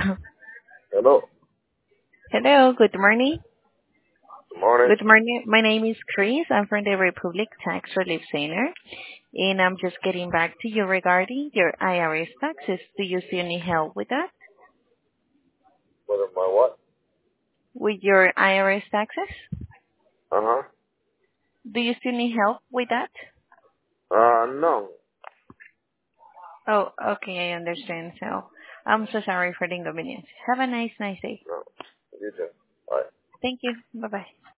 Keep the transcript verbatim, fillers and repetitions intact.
Hello. Hello, good morning. Good morning. Good morning. My name is Chris. I'm from the Republic Tax Relief Center, and I'm just getting back to you regarding your I R S taxes. Do you still need help with that? What am I what? With your I R S taxes? Uh huh. Do you still need help with that? Uh no. Oh, okay, I understand. So I'm so sorry for the inconvenience. Have a nice, nice day. No. You just. Bye. Thank you. Bye-bye.